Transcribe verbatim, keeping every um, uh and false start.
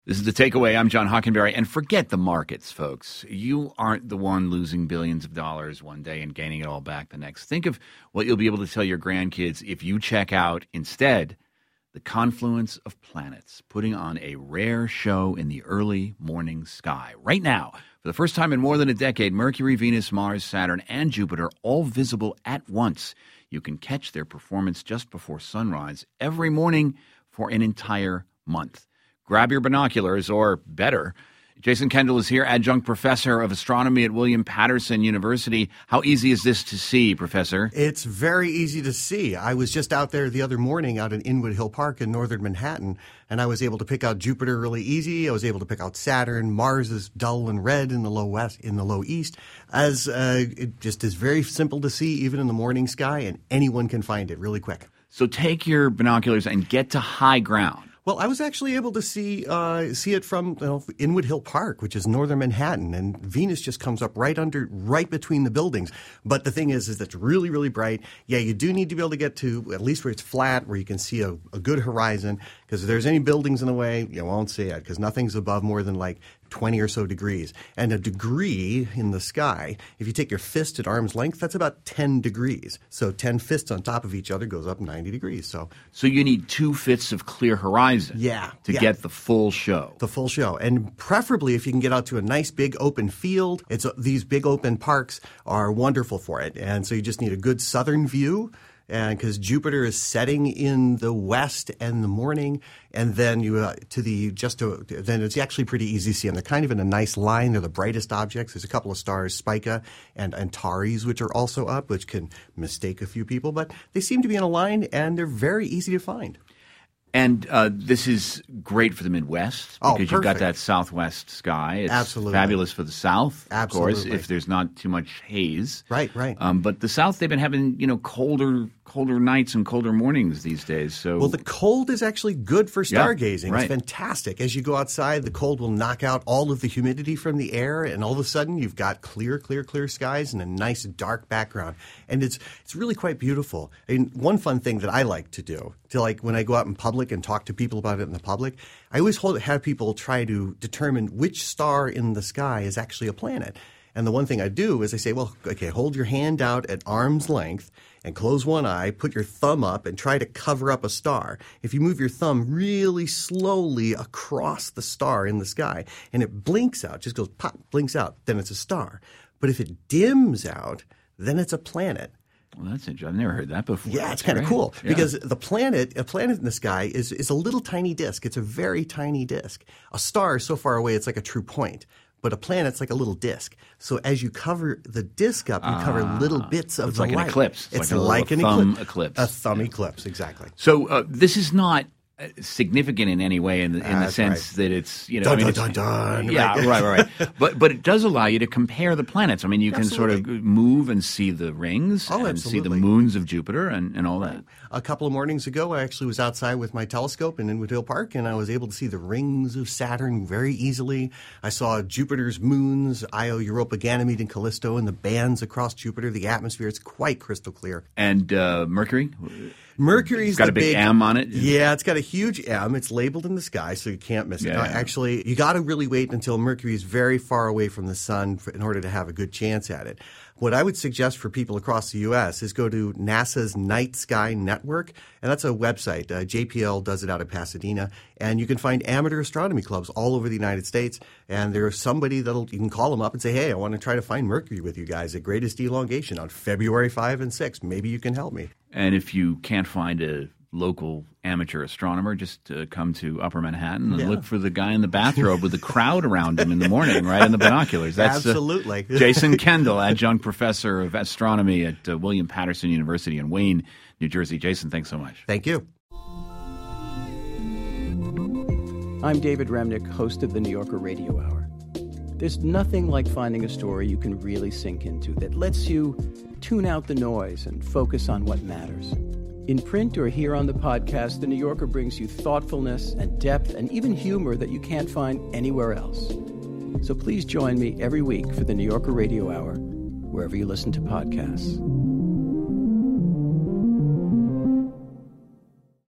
This is The Takeaway. I'm John Hockenberry. And forget the markets, folks. You aren't the one losing billions of dollars one day and gaining it all back the next. Think of what you'll be able to tell your grandkids if you check out, instead, the confluence of planets, putting on a rare show in the early morning sky. Right now, for the first time in more than a decade, Mercury, Venus, Mars, Saturn, and Jupiter all visible at once. You can catch their performance just before sunrise every morning for an entire month. Grab your binoculars, or better. Jason Kendall is here, adjunct professor of astronomy at William Patterson University. How easy is this to see, Professor? It's very easy to see. I was just out there the other morning out in Inwood Hill Park in northern Manhattan, and I was able to pick out Jupiter really easy. I was able to pick out Saturn. Mars is dull and red in the low west, in the low east. As uh, it just is very simple to see, even in the morning sky, and anyone can find it really quick. So take your binoculars and get to high ground. Well, I was actually able to see uh, see it from you know, Inwood Hill Park, which is northern Manhattan, and Venus just comes up right under, right between the buildings. But the thing is, is it's really, really bright. Yeah, you do need to be able to get to at least where it's flat, where you can see a, a good horizon. Because if there's any buildings in the way, you won't see it, because nothing's above more than like twenty or so degrees. And a degree in the sky, if you take your fist at arm's length, that's about ten degrees. So ten fists on top of each other goes up ninety degrees. So, so you need two fifths of clear horizon yeah, to yeah. get the full show. The full show. And preferably if you can get out to a nice big open field. It's uh, these big open parks are wonderful for it. And so you just need a good southern view. And because Jupiter is setting in the west in the morning, and then you uh, to the just to then it's actually pretty easy to see them. They're kind of in a nice line. They're the brightest objects. There's a couple of stars, Spica and Antares, which are also up, which can mistake a few people, but they seem to be in a line, and they're very easy to find. And uh, this is great for the Midwest Oh, because you've got perfect. that southwest sky. It's Absolutely. fabulous for the South, Absolutely. of course, if there's not too much haze. Right, right. Um, but the South, they've been having, you know, colder colder nights and colder mornings these days. So Well, the cold is actually good for Yeah, stargazing. right. It's fantastic. As you go outside, the cold will knock out all of the humidity from the air, and all of a sudden you've got clear, clear, clear skies and a nice dark background. And it's it's really quite beautiful. I mean, one fun thing that I like to do, to like when I go out in public and talk to people about it in the public, I always hold, have people try to determine which star in the sky is actually a planet. And the one thing I do is I say, well, okay, hold your hand out at arm's length and close one eye, put your thumb up, and try to cover up a star. If you move your thumb really slowly across the star in the sky and it blinks out, just goes pop, blinks out, then it's a star. But if it dims out, then it's a planet. Well, that's interesting. I've never heard that before. Yeah, That's it's kind of great. cool Yeah. because the planet, a planet in the sky is, is a little tiny disk. It's a very tiny disk. A star is so far away, it's like a true point. But a planet's like a little disk. So as you cover the disk up, you cover little bits of it's the like an light. eclipse. It's It's like a like little an thumb eclipse. eclipse. A thumb eclipse, exactly. So uh, this is not uh, significant in any way in the, in the That's sense right. that it's, you know, Dun, I mean, dun, it's- dun, dun, yeah, right. right, right, right. But but it does allow you to compare the planets. I mean, you can sort of Absolutely. move and see the rings Oh, and see the absolutely. moons of Jupiter and, and all that. A couple of mornings ago, I actually was outside with my telescope in Inwood Hill Park, and I was able to see the rings of Saturn very easily. I saw Jupiter's moons, Io, Europa, Ganymede, and Callisto, and the bands across Jupiter. The atmosphere, it's quite crystal clear. And uh, Mercury? Mercury's It's got the a big big M on it? Yeah, it's got a huge M. It's labeled in the sky, so you can't miss it. Yeah, Now, yeah. Actually, you got to really wait until Mercury is very far away from the sun for, in order to have a good chance at it. What I would suggest for people across the U S is go to NASA's Night Sky Network, and that's a website. Uh, J P L does it out of Pasadena, and you can find amateur astronomy clubs all over the United States. And there's somebody that'll you can call them up and say, "Hey, I want to try to find Mercury with you guys at greatest elongation on February fifth and sixth. Maybe you can help me." And if you can't find a local amateur astronomer, just uh, come to Upper Manhattan and Yeah. look for the guy in the bathrobe with the crowd around him in the morning, right, in the binoculars. That's uh, Absolutely. Jason Kendall, adjunct professor of astronomy at uh, William Patterson University in Wayne, New Jersey. Jason, thanks so much. Thank you. I'm David Remnick, host of the New Yorker Radio Hour. There's nothing like finding a story you can really sink into that lets you tune out the noise and focus on what matters. In print or here on the podcast, The New Yorker brings you thoughtfulness and depth and even humor that you can't find anywhere else. So please join me every week for The New Yorker Radio Hour, wherever you listen to podcasts.